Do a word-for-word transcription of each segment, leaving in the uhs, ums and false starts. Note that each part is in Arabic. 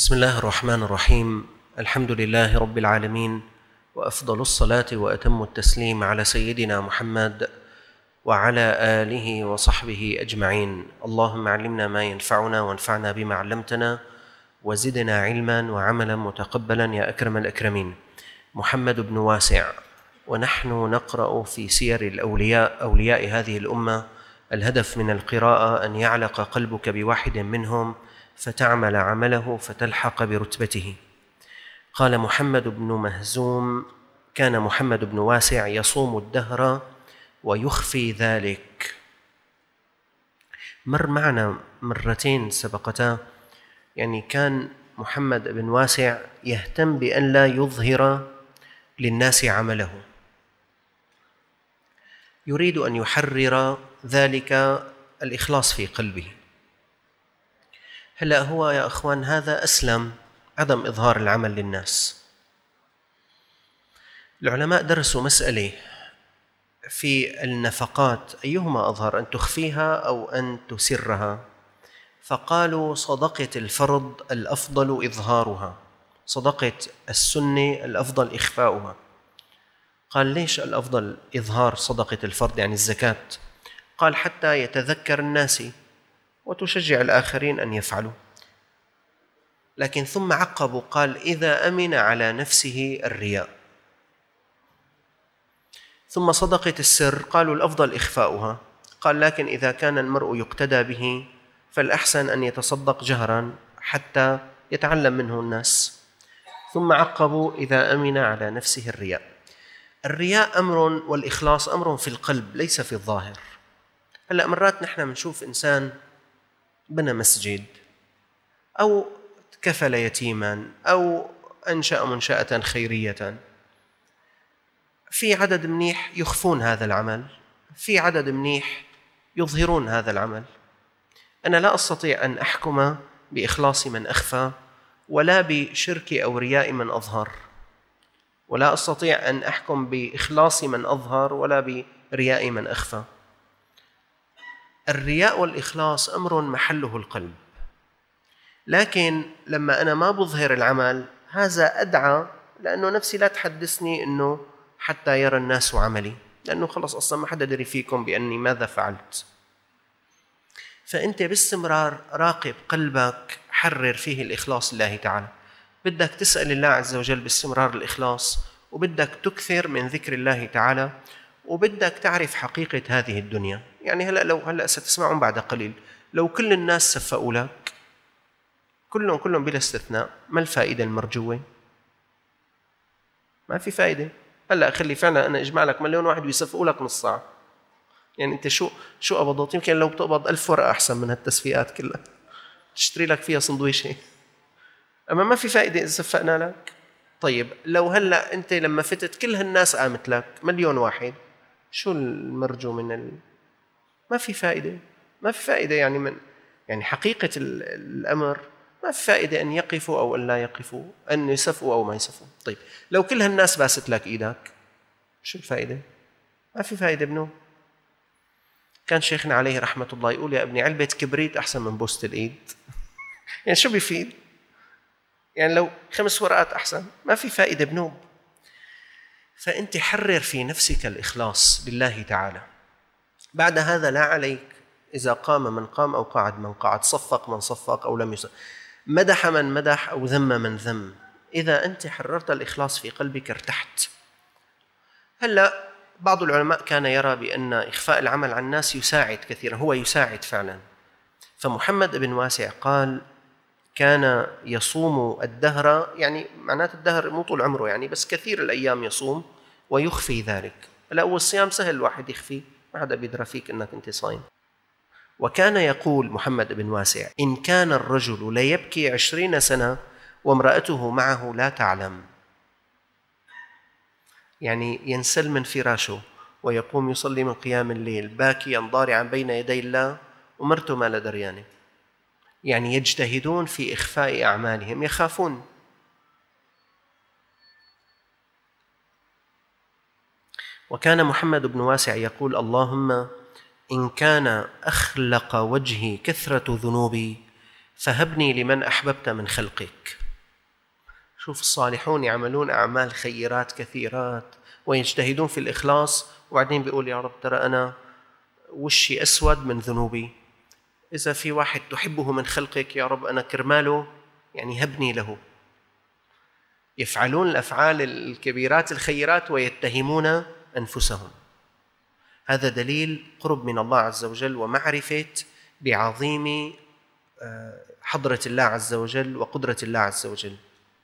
بسم الله الرحمن الرحيم. الحمد لله رب العالمين، وأفضل الصلاة وأتم التسليم على سيدنا محمد وعلى آله وصحبه أجمعين. اللهم علمنا ما ينفعنا وانفعنا بما علمتنا وزدنا علما وعملا متقبلا يا أكرم الأكرمين. محمد بن واسع، ونحن نقرأ في سير الأولياء أولياء هذه الأمة. الهدف من القراءة أن يعلق قلبك بواحد منهم فتعمل عمله فتلحق برتبته. قال محمد بن مهزوم: كان محمد بن واسع يصوم الدهر ويخفي ذلك. مر معنا مرتين سبقتا، يعني كان محمد بن واسع يهتم بأن لا يظهر للناس عمله، يريد أن يحرر ذلك الإخلاص في قلبه. هلأ هو يا أخوان هذا أسلم، عدم إظهار العمل للناس. العلماء درسوا مسألة في النفقات، أيهما أظهر، أن تخفيها أو أن تسرها؟ فقالوا صدقة الفرض الأفضل إظهارها، صدقة السنة الأفضل إخفاؤها. قال ليش الأفضل إظهار صدقة الفرض يعني الزكاة؟ قال حتى يتذكر الناس وتشجع الآخرين أن يفعلوا. لكن ثم عقبوا قال: إذا أمن على نفسه الرياء. ثم صدقة السر قالوا الأفضل إخفاؤها. قال لكن إذا كان المرء يقتدى به فالأحسن أن يتصدق جهرا حتى يتعلم منه الناس. ثم عقبوا: إذا أمن على نفسه الرياء. الرياء أمر والإخلاص أمر في القلب ليس في الظاهر. هلأ مرات نحن بنشوف إنسان بنى مسجد أو كفل يتيما أو أنشأ منشأة خيرية، في عدد منيح يخفون هذا العمل، في عدد منيح يظهرون هذا العمل. أنا لا أستطيع أن أحكم بإخلاص من أخفى ولا بشرك أو رياء من أظهر، ولا أستطيع أن أحكم بإخلاص من أظهر ولا برياء من أخفى. الرياء والإخلاص أمر محله القلب، لكن لما أنا ما بظهر العمل هذا أدعى، لأنه نفسي لا تحدثني أنه حتى يرى الناس عملي، لأنه خلص أصلا ما حدا دري فيكم بأني ماذا فعلت. فأنت باستمرار راقب قلبك، حرر فيه الإخلاص لله تعالى. بدك تسأل الله عز وجل باستمرار الإخلاص، وبدك تكثر من ذكر الله تعالى، وبدك تعرف حقيقة هذه الدنيا. يعني هلأ لو هلأ ستسمعون بعد قليل، لو كل الناس سفقوا لك كلهم كلهم بلا استثناء، ما الفائدة المرجوة؟ ما في فائدة. هلأ خلي فعلا أنا أجمع لك مليون واحد ويصفقوا لك نص ساعة، يعني أنت شو شو قبضت؟ يمكن لو بتقبض ألف ورقة أحسن من هالتسفيقات كلها، تشتري لك فيها سندويشة. أما ما في فائدة إذا صفقنا لك. طيب لو هلأ أنت لما فتت كل هالناس قامت لك مليون واحد، شو المرجو من ال... ما في فائدة، ما في فائدة. يعني من يعني حقيقة الأمر ما في فائدة أن يقفوا أو أن لا يقفوا، أن يصفوا أو ما يصفوا. طيب لو كل هالناس باست لك إيدك، شو الفائدة؟ ما في فائدة ابنه. كان شيخنا عليه رحمة الله يقول: يا ابني علبة كبريت أحسن من بوسة الإيد. يعني شو بيفيد؟ يعني لو خمس ورقات أحسن، ما في فائدة بنوب. فأنت حرر في نفسك الإخلاص لله تعالى. بعد هذا لا عليك إذا قام من قام أو قعد من قعد، صفق من صفق أو لم يصفق، مدح من مدح أو ذم من ذم. إذا أنت حررت الإخلاص في قلبك ارتحت. هلأ بعض العلماء كان يرى بأن إخفاء العمل عن الناس يساعد كثيرا، هو يساعد فعلا. فمحمد بن واسع قال: كان يصوم الدهر، يعني معنات الدهر مو طول عمره يعني، بس كثير الأيام يصوم ويخفي ذلك. هلأ هو الصيام سهل الواحد يخفي، ما حدا بيدرى فيك أنك أنت صايم. وكان يقول محمد بن واسع: إن كان الرجل ليبكي عشرين سنة وامرأته معه لا تعلم. يعني ينسل من فراشه ويقوم يصلي من قيام الليل باكيا ضارعا بين يدي الله ومرته ما لا دريانه. يعني يجتهدون في إخفاء أعمالهم، يخافون. وكان محمد بن واسع يقول: اللهم إن كان أخلق وجهي كثرة ذنوبي فهبني لمن أحببت من خلقك. شوف الصالحون يعملون أعمال خيرات كثيرات ويجتهدون في الإخلاص، وبعدين بيقول يا رب ترى أنا وشي أسود من ذنوبي، إذا في واحد تحبه من خلقك يا رب أنا كرماله يعني هبني له. يفعلون الأفعال الكبيرات الخيرات ويتهمون أنفسهم. هذا دليل قرب من الله عز وجل ومعرفة بعظيم حضرة الله عز وجل وقدرة الله عز وجل.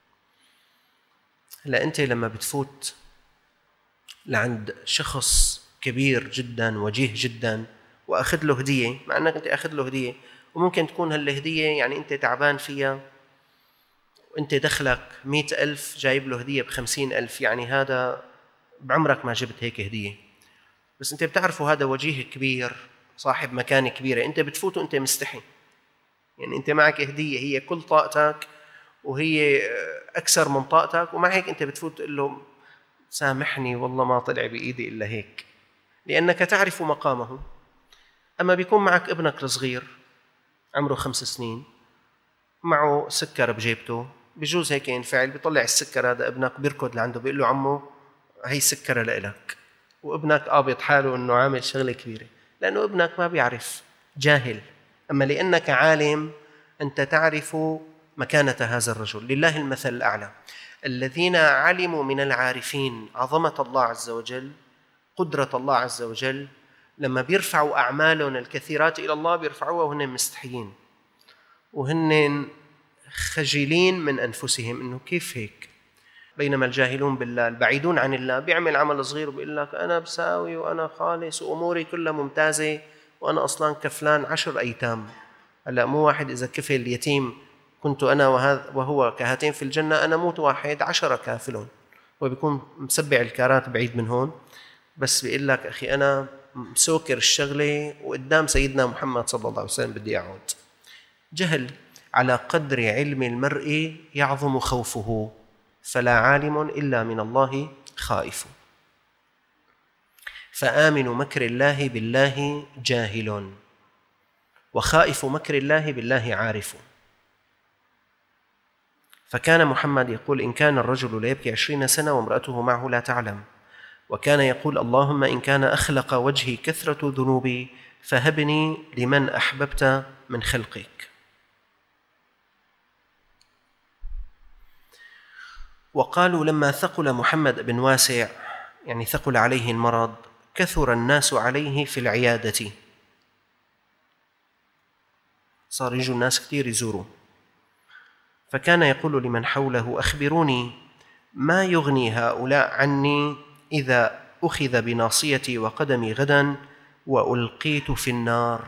هلا أنت لما بتفوت لعند شخص كبير جدا وجيه جدا وأخذ له هدية، مع أنك أنت أخذ له هدية وممكن تكون هالهدية يعني أنت تعبان فيها وأنت دخلك مئة ألف جايب له هدية بخمسين ألف، يعني هذا بعمرك ما جبت هيك هدية، بس أنت بتعرفه هذا وجيه كبير صاحب مكانة كبيرة، أنت بتفوت وأنت مستحي، يعني أنت معك هدية هي كل طاقتك وهي أكثر من طاقتك، ومع هيك أنت بتفوت تقول له سامحني والله ما طلع بإيدي إلا هيك، لأنك تعرف مقامه. أما بيكون معك ابنك الصغير عمره خمس سنين معه سكر بجيبته، بجوز هيك ينفعل، بيطلع السكر هذا ابنك بيركض لعنده بيقول له عمو هي سكرة لإلك، وابنك قابض حاله إنه عامل شغلة كبيرة، لأنه ابنك ما بيعرف، جاهل. أما لأنك عالم أنت تعرف مكانة هذا الرجل. لله المثل الأعلى. الذين علموا من العارفين عظمة الله عز وجل، قدرة الله عز وجل، لما بيرفعوا أعمالهم الكثيرات إلى الله بيرفعوها وهن مستحيين وهن خجلين من أنفسهم إنه كيف هيك. بينما الجاهلون بالله البعيدون عن الله بيعمل عمل صغير وبيقول لك أنا بساوي وأنا خالص وأموري كلها ممتازة وأنا أصلاً كفلان عشر أيتام. هلأ مو واحد إذا كفل يتيم كنت أنا وهو كهاتين في الجنة، أنا موت واحد عشرة كافلون، وبيكون مسبع الكارات بعيد من هون، بس بيقول لك أخي أنا مسوكر الشغلة وقدام سيدنا محمد صلى الله عليه وسلم بدي أعود. جهل. على قدر علم المرء يعظم خوفه، فلا عالم إلا من الله خائف. فآمن مكر الله بالله جاهل، وخائف مكر الله بالله عارف. فكان محمد يقول إن كان الرجل ليبكي عشرين سنة وامرأته معه لا تعلم، وكان يقول اللهم إن كان أخلق وجهي كثرة ذنوبي فهبني لمن أحببت من خلقك. وقالوا لما ثقل محمد بن واسع، يعني ثقل عليه المرض، كثر الناس عليه في العيادة، صار يجوا الناس كثير يزوروا، فكان يقول لمن حوله أخبروني ما يغني هؤلاء عني إذا أخذ بناصيتي وقدمي غدا وألقيت في النار.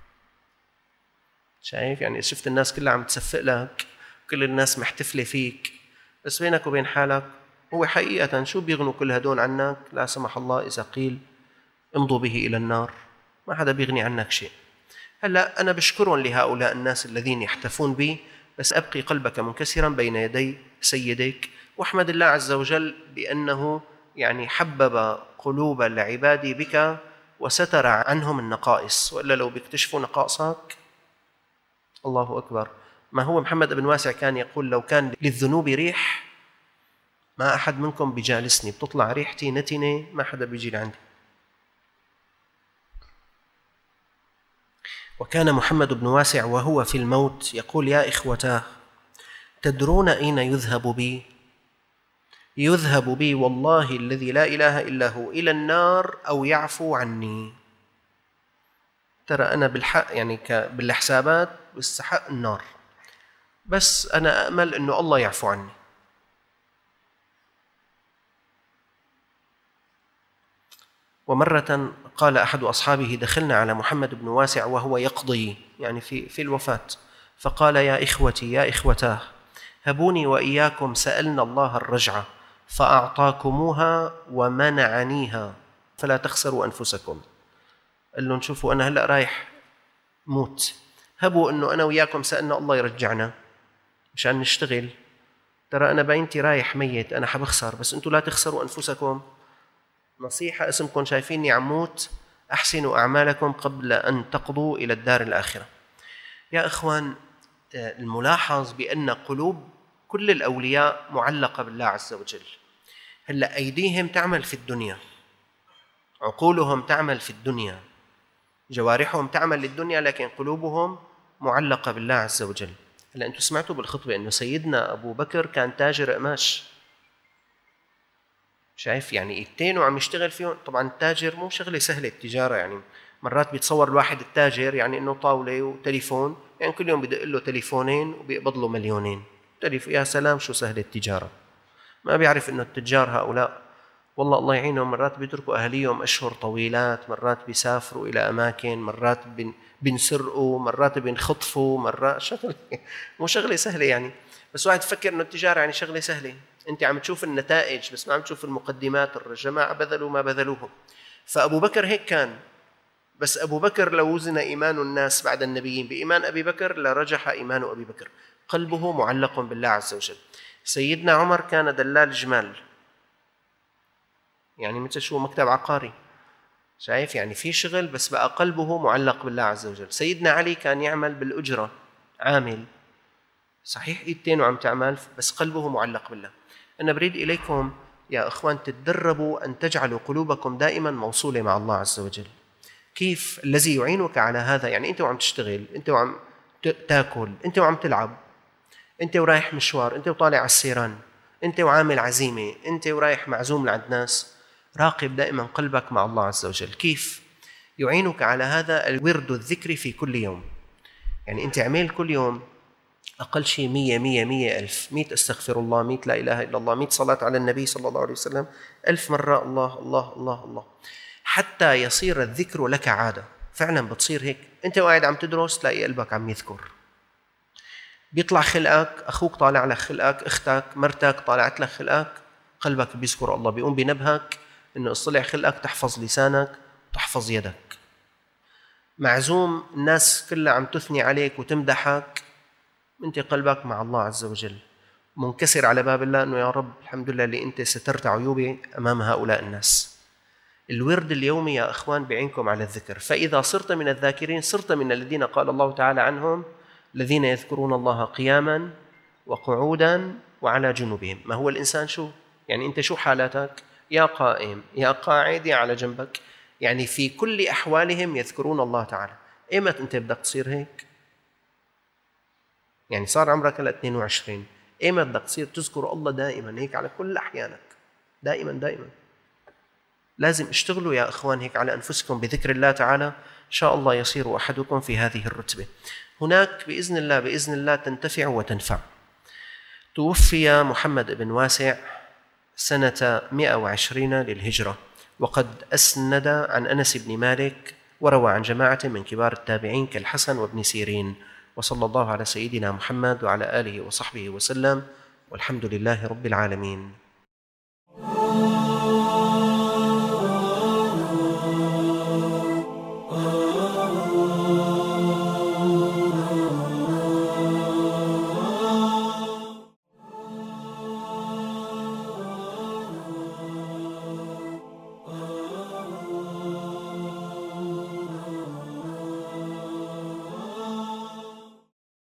شايف يعني شفت الناس كلها عم تسفق لك، كل الناس محتفلة فيك، بس بينك وبين حالك هو حقيقة شو بيغنوا كل هدول عنك؟ لا سمح الله إذا قيل امضوا به إلى النار، ما حدا بيغني عنك شيء. هلأ أنا بشكرهم لهؤلاء الناس الذين يحتفون بي، بس أبقي قلبك منكسرا بين يدي سيدك، واحمد الله عز وجل بأنه يعني حبب قلوب العباد بك وستر عنهم النقائص، وإلا لو بيكتشفوا نقائصك الله أكبر. ما هو محمد بن واسع كان يقول لو كان للذنوب ريح ما أحد منكم بجالسني، بتطلع ريحتي نتنة ما حدا بيجي لعندي. وكان محمد بن واسع وهو في الموت يقول يا إخوتاه تدرون أين يذهب بي؟ يذهب بي والله الذي لا إله إلا هو إلى النار أو يعفو عني. ترى أنا بالحق يعني بالحسابات بستحق النار، بس أنا أأمل أنه الله يعفو عني. ومرة قال أحد أصحابه دخلنا على محمد بن واسع وهو يقضي يعني في في الوفاة، فقال يا إخوتي يا إخوتاه هبوني وإياكم سألنا الله الرجعة فأعطاكموها ومنعنيها فلا تخسروا أنفسكم. قال لهم شوفوا أنا هلأ رايح موت، هبوا أنه أنا وإياكم سألنا الله يرجعنا مشان نشتغل، ترى أنا بينتي رايح ميت أنا حبخسر، بس أنتوا لا تخسروا أنفسكم. نصيحة اسمكم شايفيني عم موت، أحسنوا أعمالكم قبل أن تقضوا إلى الدار الآخرة. يا إخوان الملاحظ بأن قلوب كل الأولياء معلقة بالله عز وجل. هلأ أيديهم تعمل في الدنيا، عقولهم تعمل في الدنيا، جوارحهم تعمل للدنيا، لكن قلوبهم معلقة بالله عز وجل. هلأ أنتم سمعتوا بالخطبة أنه سيدنا أبو بكر كان تاجر قماش، شايف يعني ايدتين وعم يشتغل فيهم. طبعا التاجر مو شغلة سهلة التجارة، يعني مرات بيتصور الواحد التاجر يعني انه طاولة وتليفون، يعني كل يوم بدق له تليفونين وبيقبض له مليونين. تليف يا سلام شو سهلة التجارة. ما بيعرف انه التجار هؤلاء والله الله يعينهم، مرات بيتركوا اهاليهم اشهر طويلات، مرات بيسافروا الى اماكن، مرات بينسرقوا، مرات بينخطفوا، مرات شغلة مو شغلة سهلة يعني. بس واحد فكر انه التجارة يعني شغلة سهلة، انت عم تشوف النتائج بس ما عم تشوف المقدمات. الجماعة بذلوا ما بذلوه. فأبو بكر هيك كان. بس أبو بكر لو وزن إيمان الناس بعد النبيين بإيمان أبي بكر لرجح إيمان أبي بكر، قلبه معلق بالله عز وجل. سيدنا عمر كان دلال جمال، يعني مثل شو مكتب عقاري، شايف يعني في شغل بس بقى قلبه معلق بالله عز وجل. سيدنا علي كان يعمل بالأجرة، عامل صحيح ايدتين وعم تعمل بس قلبه معلق بالله. أنا بريد إليكم يا أخوان تتدربوا أن تجعلوا قلوبكم دائما موصولة مع الله عز وجل. كيف؟ الذي يعينك على هذا، يعني أنت وعم تشتغل، أنت وعم تاكل، أنت وعم تلعب، أنت ورايح مشوار، أنت وطالع على السيران، أنت وعامل عزيمة، أنت ورايح معزوم لعند ناس، راقب دائما قلبك مع الله عز وجل. كيف؟ يعينك على هذا الورد الذكري في كل يوم. يعني أنت عمل كل يوم أقل شيء مية مية مية ألف، مية استغفر الله، مية لا إله إلا الله، مية صلاة على النبي صلى الله عليه وسلم، ألف مرة الله الله الله الله، حتى يصير الذكر لك عادة. فعلا بتصير هيك، أنت وقاعد عم تدرس تلاقي قلبك عم يذكر، بيطلع خلقك، أخوك طالع لك خلقك، أختك مرتك طالعت لك خلقك، قلبك بيذكر الله، بيقوم بنبهك إنه اصطلع خلقك تحفظ لسانك تحفظ يدك. معزوم الناس كلها عم تثني عليك وتمدحك، أنت قلبك مع الله عز وجل، منكسر على باب الله أنه يا رب الحمد لله اللي أنت سترت عيوبي أمام هؤلاء الناس. الورد اليومي يا أخوان بعينكم على الذكر، فإذا صرت من الذاكرين صرت من الذين قال الله تعالى عنهم الذين يذكرون الله قياما وقعودا وعلى جنوبهم. ما هو الإنسان شو؟ يعني أنت شو حالاتك؟ يا قائم يا قاعد يا على جنبك، يعني في كل أحوالهم يذكرون الله تعالى. إيمت أنت بدك تصير هيك؟ يعني صار عمرك هلا اثنين وعشرين، ايمت بدك تصير تذكر الله دائما هيك على كل احيانك، دائما دائما. لازم اشتغلوا يا اخوان هيك على انفسكم بذكر الله تعالى، ان شاء الله يصير احدكم في هذه الرتبه. هناك باذن الله باذن الله تنتفع وتنفع. توفي محمد بن واسع سنه مئة وعشرين للهجره، وقد اسند عن انس بن مالك، وروى عن جماعه من كبار التابعين كالحسن وابن سيرين. وصلى الله على سيدنا محمد وعلى آله وصحبه وسلم، والحمد لله رب العالمين.